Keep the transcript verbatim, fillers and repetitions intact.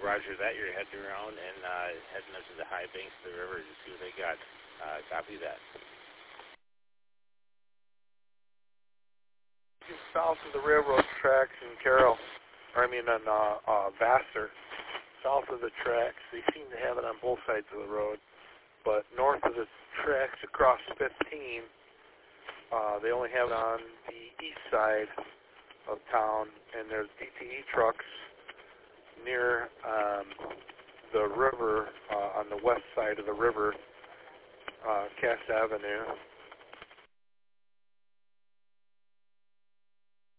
roger that. You're heading around and uh, heading up to the high banks of the river to see what they got. Uh, copy that. South of the railroad tracks in Carroll, or I mean on uh, uh, Vassar, south of the tracks, they seem to have it on both sides of the road, but north of the tracks across fifteen, uh, they only have it on the east side of town, and there's D T E trucks near um, the river, uh, on the west side of the river, uh, Cass Avenue,